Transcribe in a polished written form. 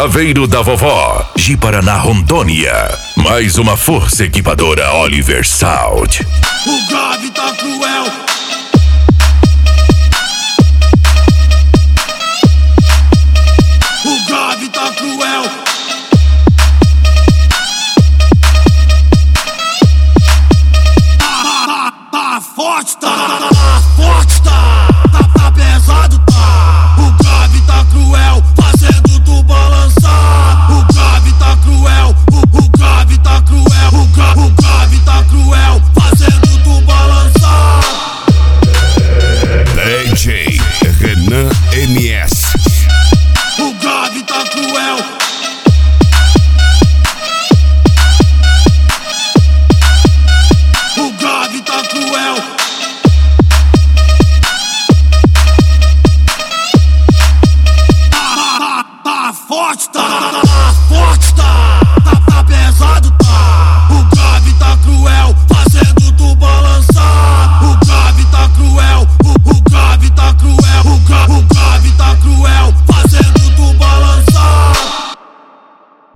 Saveiro da Vovó, Ji-Paraná, Rondônia. Mais uma força equipadora Oliver Sound. O grave tá cruel. O grave tá cruel. Tá forte, tá forte.